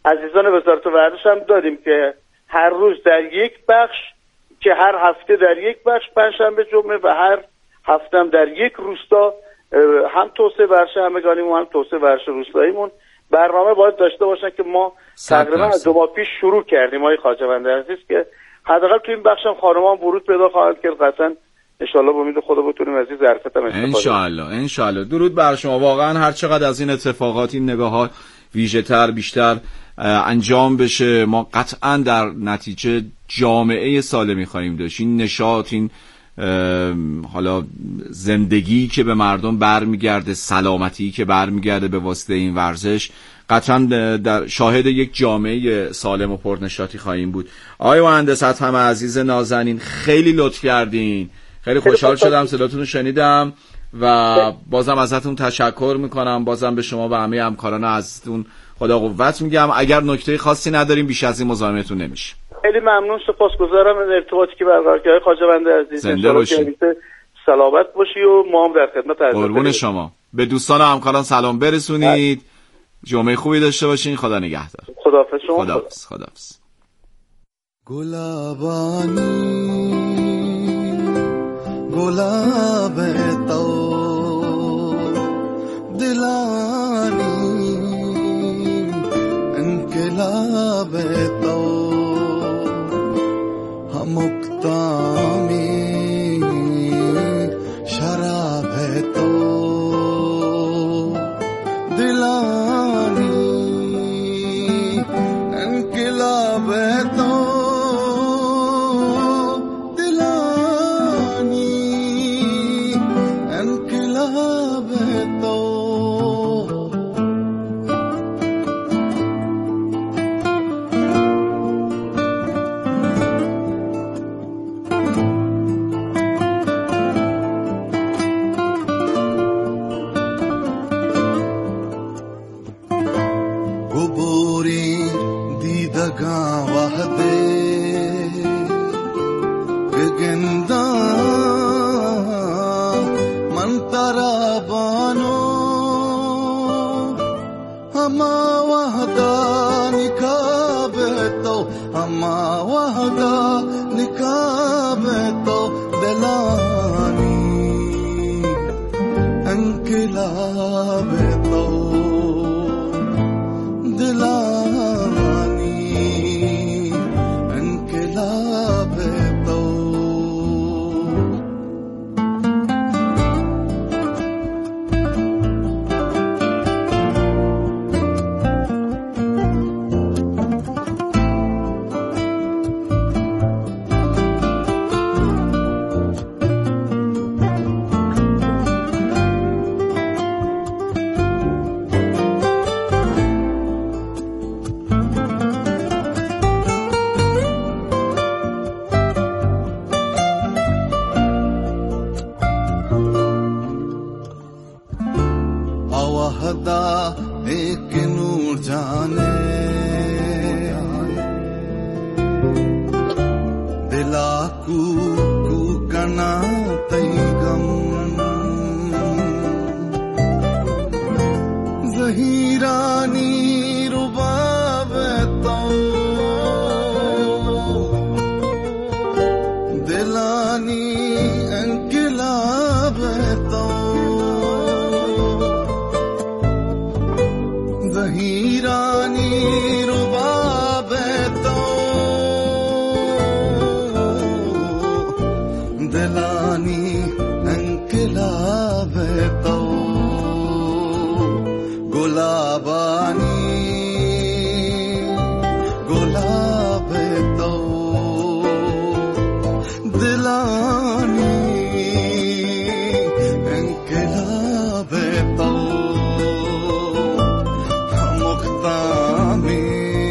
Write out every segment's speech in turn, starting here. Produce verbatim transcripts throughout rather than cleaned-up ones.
عزیزان وزارت ورزش هم دادیم که هر روز در یک بخش، که هر هفته در یک بخش، پنجشنبه جمعه و هر هفته هم در یک روستا، هم توسعه ورزش همگانیمون هم توسعه ورزش روستاییمون برنامه باید داشته باشن که ما تقریبا از دو ماه پیش شروع کردیم آقای خواجه‌بند عزیز که حداقل تو این بخش هم خانمان ورود پیدا خواهند کرد. قطعا ان شاء الله با امید خدا بتونیم از این ظرفیت هم استفاده کنیم. ان شاء الله ان شاء الله. درود بر شما. واقعا هر چقدر از این اتفاقات، این نگاه‌ها ویژه‌تر بیشتر انجام بشه، ما قطعا در نتیجه جامعه سالمی خواهیم داشت. این نشاط، این حالا زندگی که به مردم برمیگرده، سلامتی که برمیگرده به واسطه این ورزش، قطعا در شاهد یک جامعه سالم و پرنشاطی خواهیم بود. آقای مهندس ادهم عزیز نازنین، خیلی لطف کردین، خیلی خوشحال شدم صداتون رو شنیدم و بازم ازتون تشکر میکنم. بازم به شما و همه همکاران عزیزتون خدا قوت میگم. اگر نکته خاصی نداریم بیش از این مزاحمتون نمیشه. خیلی ممنون، سپاسگزارم از ارتباطی که برقرار کردید خواجه‌بند عزیز. زنده باشید، سلامت باشی و ما هم در خدمت هستیم. قربون شما. به دوستان و همکاران سلام برسونید. جمعه خوبی داشته باشین. خدا نگهدار. خداحافظ شما. خداحافظ. خداحافظ. گلابانی گلاب تو دلانی انقلاب تو هم اقتامی شراب تو دلانی انقلاب تو انقلاب تو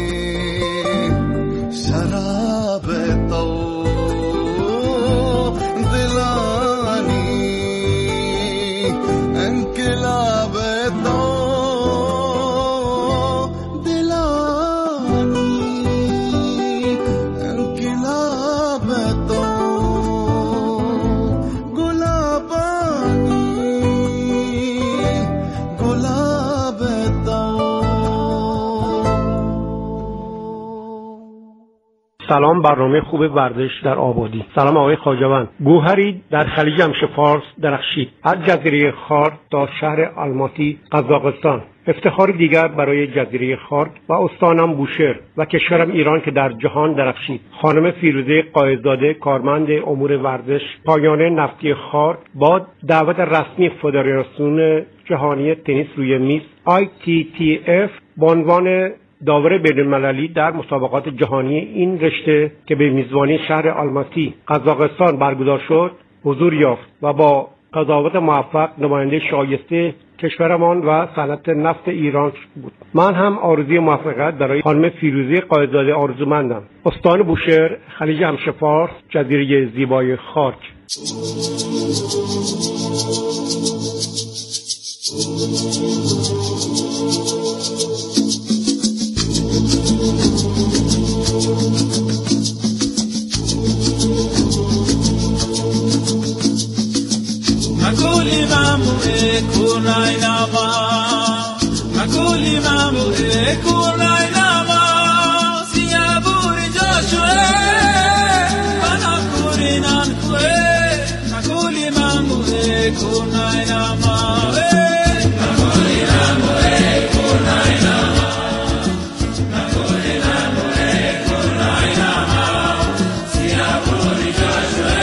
سلام، برنامه خوب ورزش در آبادی. سلام آقای خواجوند. گوهری در خلیج همشه‌فارس درخشید، از جزیره خارد تا شهر الماتی قزاقستان. افتخار دیگر برای جزیره خارد و استانم بوشهر و کشورم ایران که در جهان درخشید. خانم فیروزه قایزاده، کارمند امور ورزش پایانه نفتی خارد، با دعوت رسمی فدراسیون جهانی تنیس روی میز آی تی تی اف به عنوان داور بین‌المللی در مسابقات جهانی این رشته که به میزبانی شهر الماتی قزاقستان برگزار شد حضور یافت و با قضاوت موفق نماینده شایسته کشورمان و صنعت نفت ایران بود. من هم آرزوی موفقیت برای خانم فیروزه قایزاده آرزومندم. استان بوشهر، خلیج همشه‌فارس، جزیره زیبای خارج. Makuli mamu e kunai nama, makuli mamu e kunai nama, siyaburi joshue, panakuri nankue, makuli mamu e kunai nama, makuli mamu e kunai nama, makuli mamu e kunai nama, siyaburi joshue.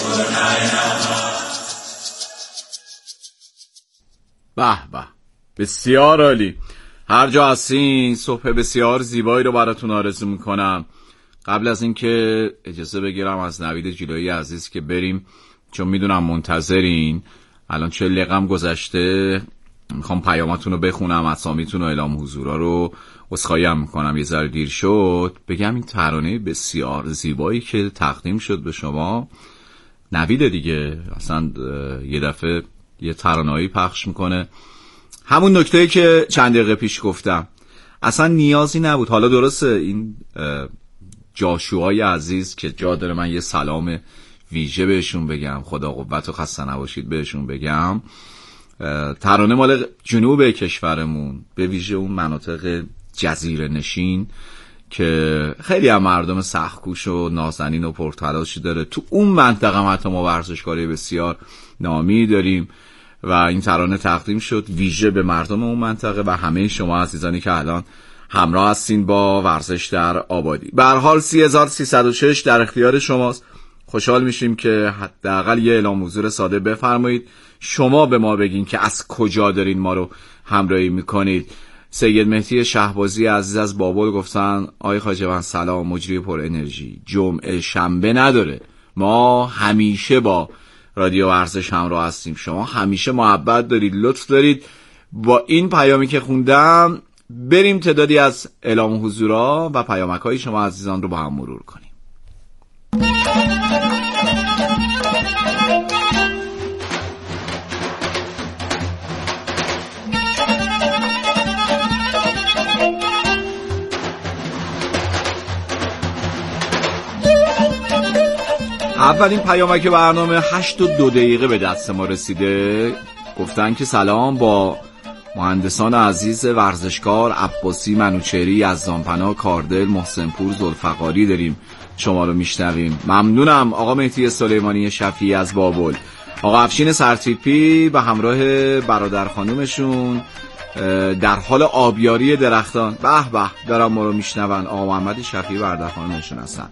به به، بسیار عالی. هر جا هستین صبح بسیار زیبایی رو براتون آرزو میکنم. قبل از اینکه اجازه بگیرم از نوید جلویی عزیز که بریم، چون میدونم منتظرین، الان چهل دقیقه گذشته، میخوام پیاماتون رو بخونم، اسامیتون رو اعلام حضورا رو عذرخواهی میکنم یه ذره دیر شد. بگم این ترانه بسیار زیبایی که تقدیم شد به شما نوید دیگه، اصلا یه دفعه یه ترانه‌ای پخش میکنه، همون نکته‌ای که چند دقیقه پیش گفتم، اصلا نیازی نبود. حالا درسته این جاشوهای عزیز که جا داره من یه سلام ویژه بهشون بگم، خدا قوت و خسته نباشید بهشون بگم، ترانه مال جنوب کشورمون، به ویژه اون مناطق جزیره نشین که خیلی هم مردم سخت‌کوش و نازنین و پرتلاشی داره. تو اون منطقه هم حتی ما ورزشکاری بسیار نامی داریم و این ترانه تقدیم شد ویژه به مردم اون منطقه و همه شما عزیزانی که الان همراه هستین با ورزش در آبادی. به هر حال سی هزار و سیصد و شش در اختیار شماست. خوشحال میشیم که حداقل یه اعلام حضور ساده بفرمایید، شما به ما بگین که از کجا دارین ما رو همراهی میکنید. سید مهدی شهبازی عزیز از بابل گفتن آقای خواجه‌بند سلام، مجری پر انرژی، جمعه شنبه نداره، ما همیشه با رادیو ورزش همراه هستیم، شما همیشه محبت دارید، لطف دارید. با این پیامی که خوندم بریم تعدادی از اعلام حضورها و پیامک‌های شما عزیزان رو با هم مرور کنیم. اولین پیامک برنامه هشت و دو دقیقه به دست ما رسیده. گفتن که سلام، با مهندسان عزیز ورزشکار عباسی، منوچهری، یزدانپناه، کاردل، محسنپور، ذوالفقاری داریم شما رو میشنویم. ممنونم. آقا مهدی سلیمانی شفیعی از بابل، آقا افشین سرتیپی به همراه برادر خانومشون در حال آبیاری درختان، به به دارم ما رو میشنون. آقا محمد شفیعی برادر خانومشون هستن.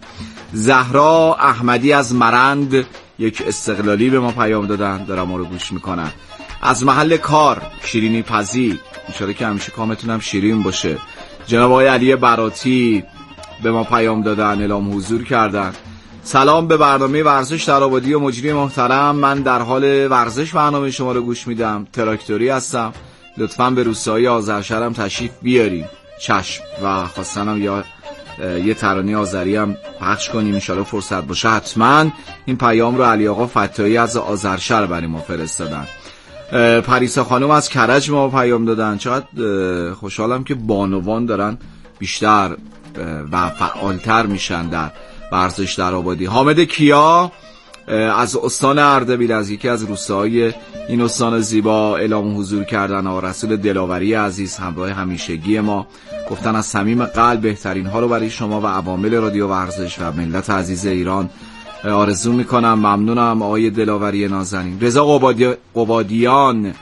زهرا احمدی از مرند یک استقلالی به ما پیام دادن، دارم ما رو گوش میکنن. از محل کار شیرینی پزی، انشالله که همیشه کامتون هم شیرین باشه. جناب آقای علی براتی به ما پیام دادن، اعلام حضور کردن. سلام به برنامه ورزش در آبادی و مجری محترم، من در حال ورزش برنامه شما رو گوش میدم، تراکتوری هستم، لطفاً به روستای آذرشهرم تشریف بیاریم. چشم. و خواستنم یا یه ترانه آذری هم پخش کنیم انشالله فرصت باشه حتما. این پیام رو علی آقا فتایی از آذرشهر برای ما فرستادن. پریسا خانم از کرج ما پیام دادن. چقدر خوشحالم که بانوان دارن بیشتر و فعالتر میشن در ورزش در آبادی. حامد کیا از استان اردبیل، از یکی از روستاهای این استان زیبا اعلام حضور کردن. آقا رسول دلاوری عزیز همراه همیشگی ما گفتن از صمیم قلب بهترین ها رو برای شما و عوامل رادیو ورزش و ملت عزیز ایران آرزو میکنم. ممنونم آقای دلاوری نازنین. رضا قبادی... قبادیان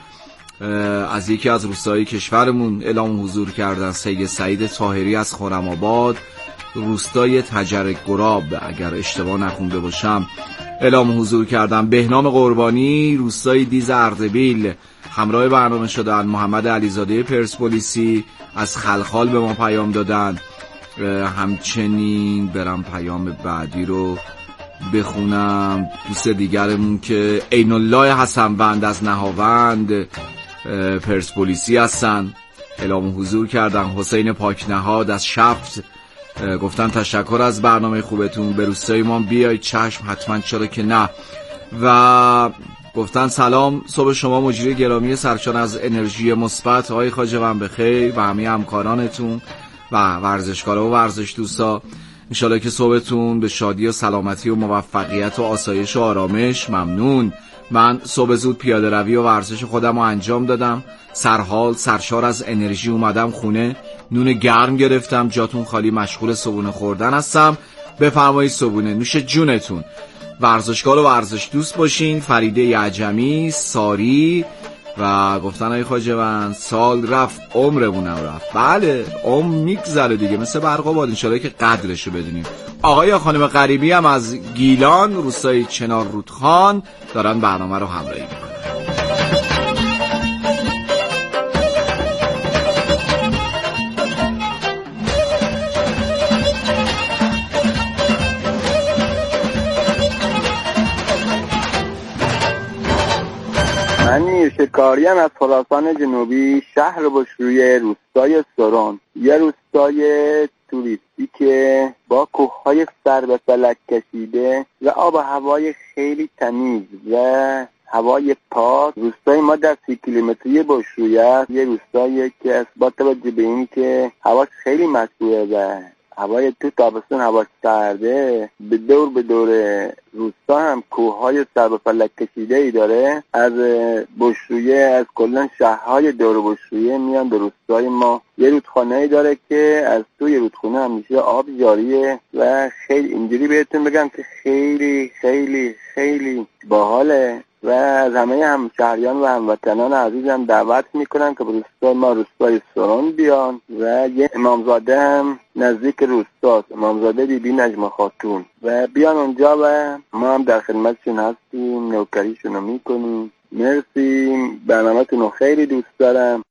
از یکی از روستاهای کشورمون اعلام حضور کردن. سید سعید طاهری از خرم‌آباد، روستای تجر گراب اگر اشتباه نخونده باشم، اعلام حضور کردم. بهنام قربانی روستای دیز اردبیل همراه برنامه شدن. محمد علیزاده پرسپولیسی از خلخال به ما پیام دادن. همچنین برم پیام بعدی رو بخونم. دوست دیگرمون که عین الله حسنوند از نهاوند پرسپولیسی هستن، اعلام حضور کردن. حسین پاکنهاد از شفت گفتن تشکر از برنامه خوبتون، به روستای ما بیایید. چشم، حتما، چرا که نه. و گفتن سلام، صبح شما مجری گرامی سرشار از انرژی مثبت، آقای خواجه‌بند بخیر و همه همکارانتون و ورزشکارا و ورزش دوستا، انشالله که صبحتون به شادی و سلامتی و موفقیت و آسایش و آرامش. ممنون. من صبح زود پیاده روی و ورزش خودم رو انجام دادم، سرحال سرشار از انرژی اومدم خونه، نون گرم گرفتم، جاتون خالی، مشغول صبونه خوردن هستم. بفرمایید صبونه نوش جونتون. ورزشکار و ورزش دوست باشین. فریده عجمی، ساری و گفتن ای خواجه‌بند سال رفت عمرمونم رفت. بله عمر میگذره دیگه، مثل برق و باد، انشالله که قدرشو بدونیم. آقای یا خانم غریبی هم از گیلان روستای چنار رودخان دارن برنامه رو همراهی میکنن. من میرشکاریم از خراسان جنوبی، شهر بشرویه، روستای سرون. یه روستای توریستی که با کوههای سر به فلک کشیده و آب و هوای خیلی تمیز و هوای پاک. روستای ما در سی کیلومتری بشرویه است. یه روستایی که از با توجه به این که هواش خیلی مطبوعه و هوای تو تابستون هوا سرده، به دور به دور روستا هم کوههای سر به فلک کشیده ای داره. از بشرویه، از کلن شهرهای دور بشرویه میان به روستای ما. یه رودخانه ای داره که از توی رودخانه همیشه آب جاریه و خیلی اینجوری بهتون بگم که خیلی خیلی خیلی باحاله و از همه همشهریان و هموطنان عزیزم دعوت میکنم که به روستای ما، روستای سرون بیان و یه امامزاده هم نزدیک روستاست، امامزاده بی بی نجمه خاتون، و بیان اونجا و ما هم در خدمتشون هستیم، نوکریشون رو میکنیم. مرسی، برنامه‌تون رو خیلی دوست دارم.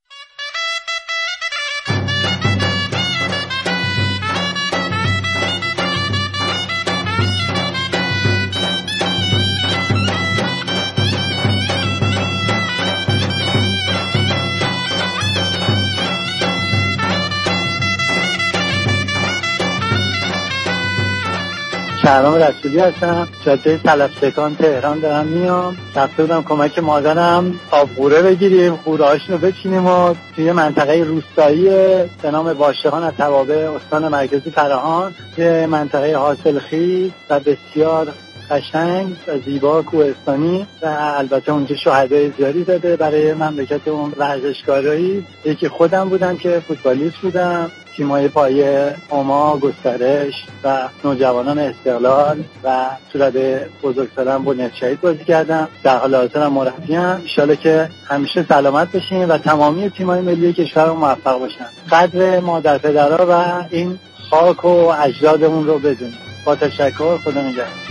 شهرام رسولی هستم، جاده طلبستکان تهران دارم میام. رفته بودم کمک مادرم آب قوره بگیریم، قوره هاشون رو بچینیم و توی منطقه روستایی به نام واشقان از توابع استان مرکزی فراهان، یه منطقه حاصلخیز و بسیار قشنگ و زیبا کوهستانی و البته اونجا شهدای زیادی داده برای مملکت اون. ورزشکارایی یکی خودم بودم که فوتبالیست بودم، تیمای پایه اوما، گسترش و نوجوانان استقلال و صورت بزرگسالان بنیاد شهید بازی کردم. در حال حاضرم مربیم. ان شاءالله که همیشه سلامت باشیم و تمامی تیمای ملی کشور موفق باشن. قدر مادر پدرها و این خاک و اجدادمون رو بدونیم. با تشکر، خدا نگهدار.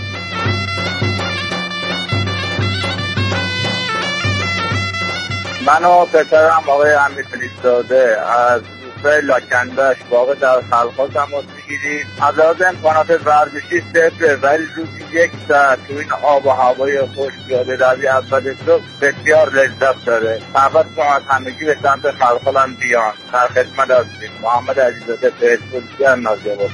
من و پسرم آقای امیر فریدزاده از روستای لاکندش واقع در خلخال تماس میگیریم. از لحاظ امکانات ورزشی صفره، ولی روزی یک ساعت تو این آب و هوای خوش پیاده روی اول صبح بسیار لذت داره. دعوت کنم از همگی به سمت خلخال هم بیان. در خدمت هستیم. محمد عزیزاده، فیسبوکی نازی‌آباد.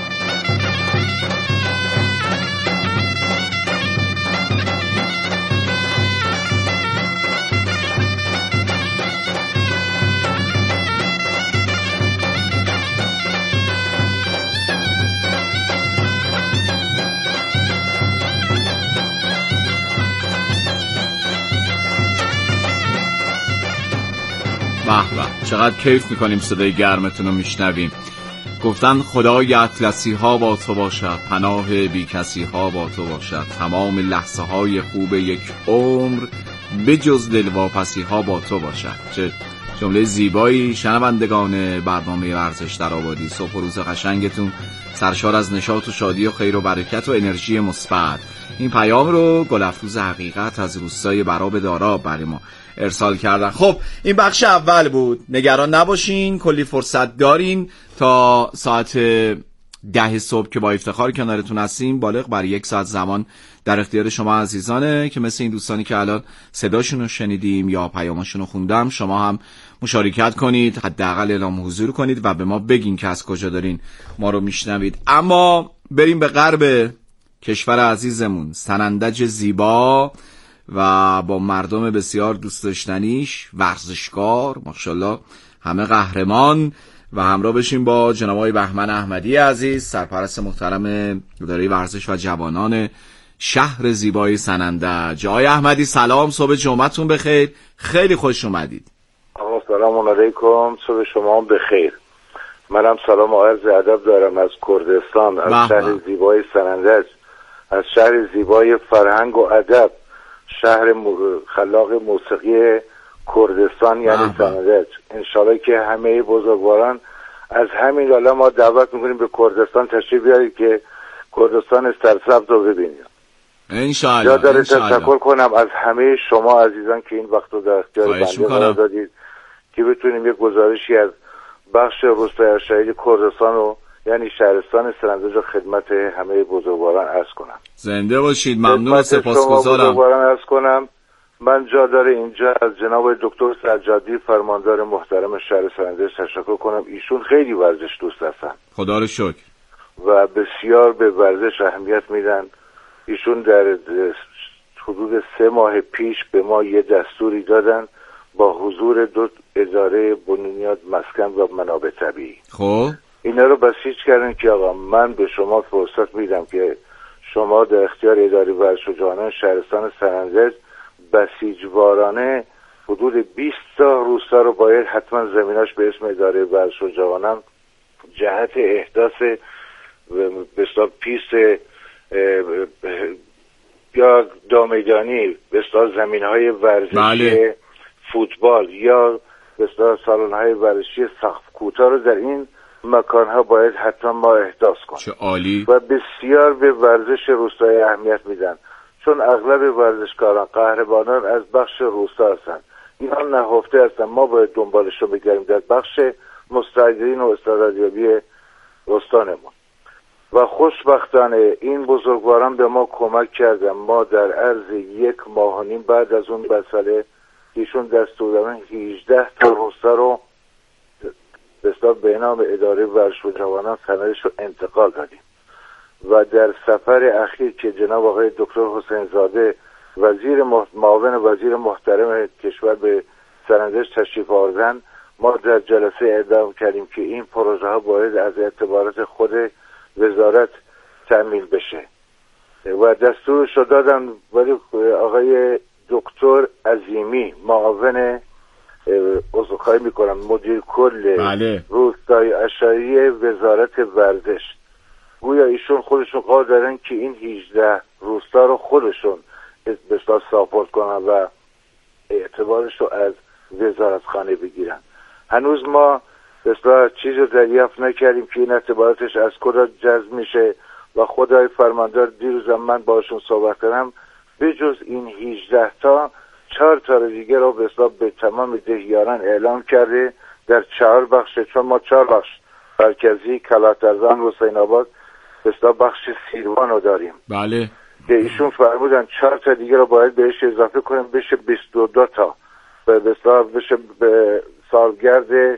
به به، چقدر کیف میکنیم صدای گرمتون رو میشنویم. گفتن خدای اطلسی ها با تو باشد، پناه بی کسی ها با تو باشد، تمام لحظه های خوب یک عمر به جز دلواپسی ها با تو باشد. چه جمله زیبایی. شنوندگان برنامه ورزش در آبادی، صبح و روز قشنگتون سرشار از نشاط و شادی و خیر و برکت و انرژی مثبت. این پیام رو گلافروز حقیقت از روستای براب داراب برای ما ارسال کردن. خب این بخش اول بود، نگران نباشین، کلی فرصت دارین تا ساعت ده صبح که با افتخار کنارتون هستیم. بالغ بر یک ساعت زمان در اختیار شما عزیزانه که مثل این دوستانی که الان صداشون رو شنیدیم یا پیاماشون رو خوندم، شما هم مشارکت کنید، حداقل اعلام حضور کنید و به ما بگین که از کجا دارین ما رو میشنوید. اما بریم به غرب کشور عزیزمون، سنندج زیبا و با مردم بسیار دوست داشتنیش، ورزشکار ماشاءالله همه قهرمان، و همراه بشیم با جناب آقای بهمن احمدی عزیز، سرپرست محترم اداره ورزش و جوانان شهر زیبای سنندج. آقای احمدی سلام، صبح جمعتون بخیر، خیلی خوش اومدید. آقا سلام علیکم، صبح شما بخیر. منم سلام و عرض ادب دارم از کردستان، از شهر زیبای سنندج، از شهر زیبای فرهنگ و ادب، شهر خلاق موسیقی کردستان یعنی سنندج. انشالله که همه بزرگواران از همین حالا ما دعوت میکنیم به کردستان تشریف بیارید که کردستان سرسبز رو ببینید. انشالله. جا داره تشکر کنم از همه شما عزیزان که این وقت رو در اختیار بنده قرار دادید که بتونیم یک گزارشی از بخش روستای ارشدی کردستان رو یعنی شهرستان سنندج رو خدمت همه بزرگواران عرض کنم. زنده باشید. ممنون و سپاسگزارم. بزرگواران عرض کنم من جا داره اینجا از جناب دکتر سجادی فرماندار محترم شهر سنندج تشکر کنم. ایشون خیلی ورزش دوست هستن. خدا رو شکر. و بسیار به ورزش اهمیت میدن. ایشون در حدود سه ماه پیش به ما یه دستوری دادن با حضور دو اداره بنیاد مسکن و منابع طبیعی. خب اینا رو بسیج کردن که آقا من به شما فرصت میدم که شما در اختیار اداره ورزش و جوانان شهرستان سنندج بسیجوارانه حدود بیست تا روستا رو باید حتما زمیناش به اسم اداره ورزش و جوانان جهت احداث به اصطلاح پیست یا دامیدانی به اصطلاح زمین‌های ورزشی بله. فوتبال یا به اصطلاح سالن‌های ورزشی سقف کوتاه رو در این مکان‌ها باید حتما ما احداث کنیم. چه عالی. و بسیار به ورزش روستایی اهمیت میدن چون اغلب ورزشکاران قهرمانان از بخش روستا هستن. اینا نهفته هستن. ما باید دنبالش رو بگیریم در بخش مستعدین و استعدادیابی استانمون. و خوشبختانه این بزرگواران به ما کمک کردن. ما در عرض یک ماه و نیم بعد از اون مسئله ایشون دستور دادن هجده تا روستا رو به اصطلاح به نام اداره ورزش و جوانان سندج رو انتقال دادیم. و در سفر اخیر که جناب آقای دکتر حسین زاده وزیر معاون وزیر محترم کشور به سنندج تشریف آوردن ما در جلسه اعلام کردیم که این پروژه ها باید از اعتبارات خود وزارت تأمین بشه و دستورش رو دادن. ولی آقای دکتر عظیمی معاون عذرخواهی میکنم مدیر کل بله. روستای اشعری وزارت ورزش گویا ایشون خودشون قرار دارن که این هجده روستا رو خودشون به اصطلاح ساپورت کنن و اعتبارش رو از وزارتخانه بگیرن. هنوز ما به اصطلاح چیز رو دریافت نکردیم که این اعتباراتش از کجا جذب میشه و خدای فرماندار دیروزم من باشون صحبت کردم به جز این هجده تا چهار تا دیگه رو به اصطلاح به تمام دهیاران اعلام کرده در چهار بخش. چون ما چهار بخش مرکزی، کلاترزان، حسین آباد به اصطلاح بخش سیروان رو داریم. بله. که ایشون فرمودن چهار تا دیگه رو باید بهش اضافه کنیم بشه بیست و دو تا به اصطلاح بشه به سالگرد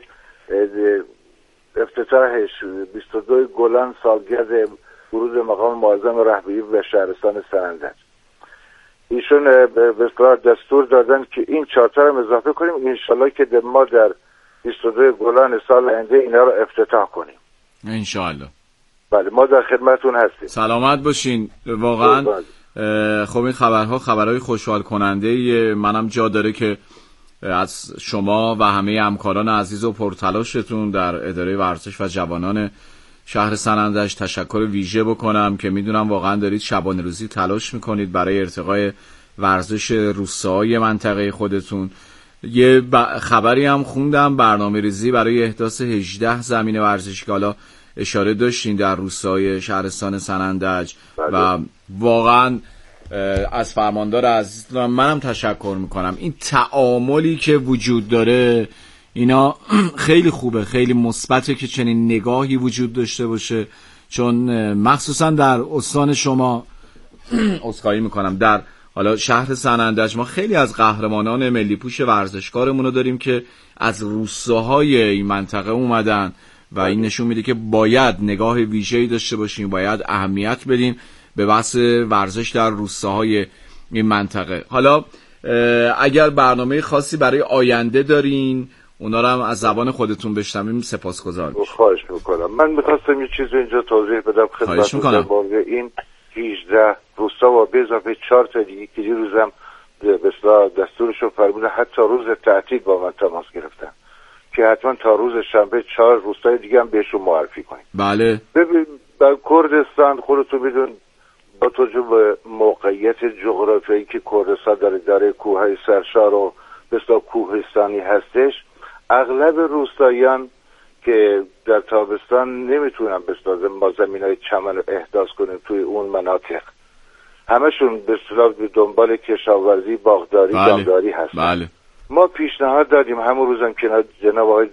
افتتاحش بیست و دو گلن سالگرد ورود مقام معظم رهبری به شهرستان سنندج. ایشون به اصطلاح دستور دادن که این چهار تا رو اضافه کنیم انشالله که ما در بیست و دو گلن سال آینده اینا رو افتتاح کنیم انشالله. بله ما در خدمتون هستیم. سلامت باشین. واقعا خب این خبرها خبرهای خوشحال کننده. منم جا داره که از شما و همه همکاران عزیز و پرتلاشتون در اداره ورزش و جوانان شهر سنندج تشکر ویژه بکنم که میدونم واقعا دارید شبانه روزی تلاش میکنید برای ارتقای ورزش روستاهای منطقه خودتون. یه خبری هم خوندم برنامه ریزی برای احداث هجده زمین ورزشی که حالا اشاره داشتین در روستای شهرستان سنندج و واقعا از فرماندار عزیز منم تشکر میکنم. این تعاملی که وجود داره اینا خیلی خوبه، خیلی مثبته که چنین نگاهی وجود داشته باشه، چون مخصوصا در استان شما عذرخواهی میکنم در حالا شهر سنندج ما خیلی از قهرمانان ملی پوش ورزشکارمون رو داریم که از روستاهای این منطقه اومدن و این نشون میده که باید نگاه ویژه‌ای داشته باشیم، باید اهمیت بدیم به بحث ورزش در روستاهای این منطقه. حالا اگر برنامه خاصی برای آینده دارین اونا رو هم از زبان خودتون بشنویم سپاسگزار میشم. خواهش میکنم. من میخواستم یه چیزی اینجا توضیح بدم خدمتتون در مورد این هجده روستا و به اضافه چهار تا دیگه که دیروزم به اصطلاح دستورشو فرمودن حتی روز تعطیل با من تماس گرفتن که حتما تا روز شنبه چهار روستای دیگه هم بهشون معرفی کنیم. بله. ببین در کردستان خودتون میدون با توجه به موقعیت جغرافیایی که کردستان داره داره کوههای سرشار و بسیار کوهستانی هستش، اغلب روستاییان که در تابستان نمیتونن بسازن ما زمینای چمن رو احداث کنیم توی اون مناطق، همشون به اصطلاح به دنبال کشاورزی، باغداری، بله. دامداری هستن. بله. ما پیشنهاد دادیم همون روزم که جناب آقای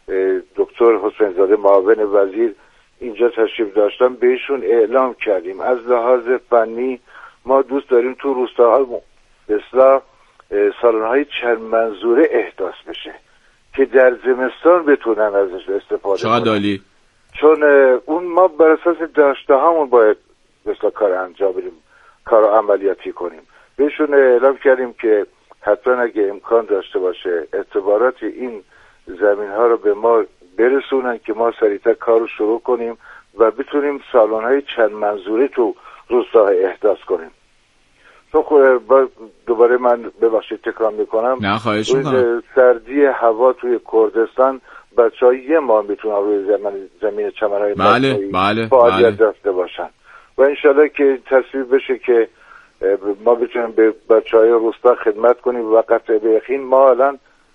دکتر حسین زاده معاون وزیر اینجا تشریف داشتن، بهشون اعلام کردیم از لحاظ فنی ما دوست داریم تو روستاها به اصطلاح سالن‌های چند منظوره احداث بشه که در زمستان بتونن ازش استفاده کنن. چقدر عالی. چون اون ما بر اساس داشته هامون باید مثلا کار انجام بدیم، کار عملیاتی کنیم. بهشون اعلام کردیم که حتما اگه امکان داشته باشه اعتبارات این زمین ها رو به ما برسونن که ما سریعتر کار رو شروع کنیم و بتونیم سالن های چند منظوره تو روستاها احداث کنیم. تو دوباره من ببخشید تکرار میکنم، نه خواهش میکنم. سردی هوا توی کردستان بچه ها یه ماه میتونن روی زمین, زمین چمن های بله بله فعالیت بله. داشته باشن و انشالله که تصویب بشه که ما بتونیم به بچه های روستا خدمت کنیم و قطع به یقین ما الان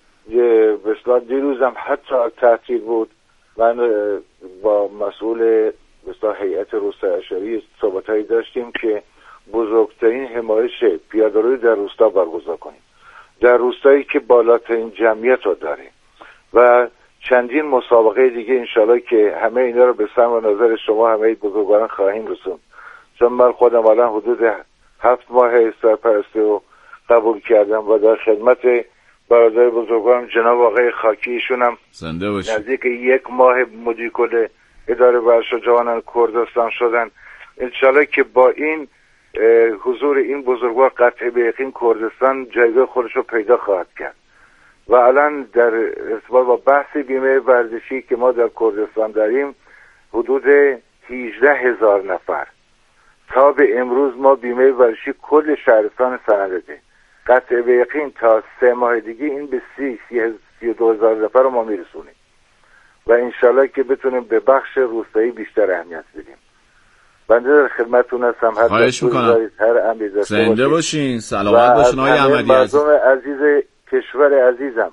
یه بسیار دیروزم حتی تعطیل بود، من با مسئول بسیار هیئت روستای اشاری صحبت‌هایی داشتیم که بزرگترین حمایش پیاده‌روی در روستا برگزار کنیم، در روستایی که بالاترین جمعیت رو داره و چندین مسابقه دیگه انشالله که همه اینا رو به سمع نظر شما همه بزرگواران خواهیم رسوند. چون من خودم الان حدود هفت ماه سرپرستی رو قبول کردم و در خدمت برادر بزرگوارم جناب آقای خاکی، ایشونم زنده باشی، نزدیک یک ماه مدیر کل اداره ورزش جوانان کردستان شدن. انشالله که با این حضور این بزرگوار قطع به یقین کردستان جایگاه خودش رو پیدا خواهد کرد و الان در ارتباط با بحث بیمه ورزشی که ما در کردستان داریم حدود هجده هزار نفر تا به امروز ما بیمه ورزشی کل شهرستان سندده. قطع به یقین تا سه ماه دیگه این به سی سی و دو هزار نفر رو ما میرسونیم و انشالله که بتونیم به بخش روستایی بیشتر اهمیت بدیم. بنده در خدمتتون هستم. خواهش میکنم. هر امری داشته زنده باشین. سلامت باشین آقای احمدی عزیز. مردم عزیز کشور عزیزم،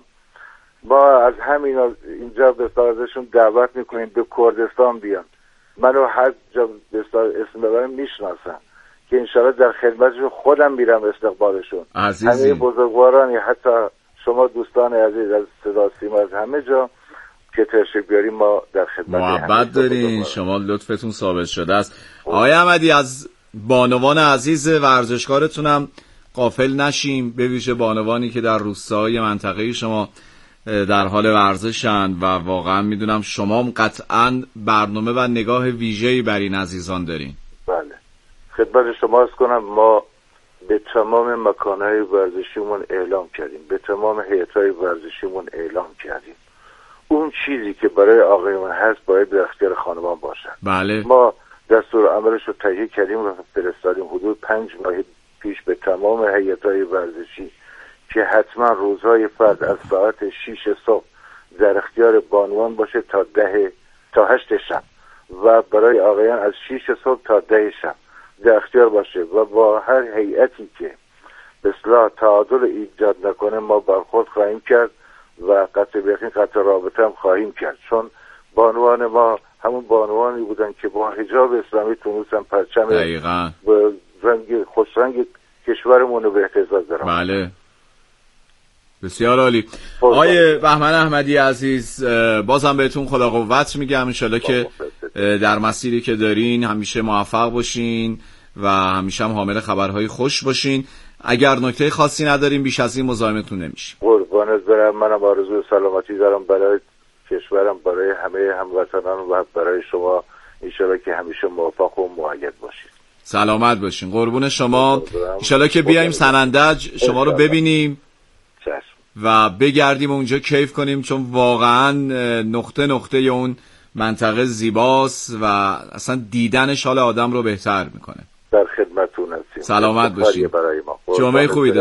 ما از همین اینجا به ازشون دعوت میکنیم به کردستان بیان. منو هر جا اسم ببرم میشناسن که انشاءالله در خدمتشون خودم میرم استقبالشون. عزیزی. همه بزرگواران حتی شما دوستان عزیز از صدا سیما از همه جا که تشریف بیاریم ما در خدمت محبت دارین. شما لطفتون ثابت شده است. آقای احمدی از بانوان عزیز ورزشکارتونم غافل نشیم، به ویژه بانوانی که در روستاهای منطقه شما در حال ورزشن و واقعا میدونم شما قطعا برنامه و نگاه ویژه‌ای بر این عزیزان دارین. بله خدمت شما عرض کنم ما به تمام مکانهای ورزشیمون اعلام کردیم، به تمام هیئت‌های ورزشیمون اعلام کردیم اون چیزی که برای آقایون هست باید در اختیار خانمان باشن. بله. ما دستور عملش رو تهیه کردیم و فرستادیم حدود پنج ماه پیش به تمام هیئت‌های ورزشی که حتما روزهای فرد از ساعت شیش صبح در اختیار بانوان باشه تا ده تا هشت شب و برای آقایان از شیش صبح تا ده شب در اختیار باشه و با هر هیئتی که به اصطلاح تعادل ایجاد نکنه ما برخورد خواهیم کرد و قطع به یقین قطع رابطه هم خواهیم کرد، چون بانوان ما همون بانوانی بودن که با حجاب اسلامی تونستن پرچم دقیقاً رنگ خوشرنگ کشورمون رو به احتزاز دارن. بله بسیار عالی. آقای بهمن احمدی عزیز بازم بهتون خدا قوت میگم، انشالله که در مسیری که دارین همیشه موفق باشین و همیشه هم حامل خبرهای خوش باشین. اگر نکته خاصی نداریم بیش از این مزاحمتون نمیشیم. قربانت برم. منم آرزوی سلامتی دارم برای کشورم، برای همه هموطنان و برای شما. انشالله که همیشه موفق و مؤید باشید. سلامت باشین. قربون شما. انشالله که بیایم سنندج شما رو ببینیم و بگردیم اونجا کیف کنیم، چون واقعا نقطه نقطه اون منطقه زیباست و اصلا دیدنش حال آدم رو بهتر میکنه. در خدمتتون هستیم. سلامت باشین. جمعه خوبی.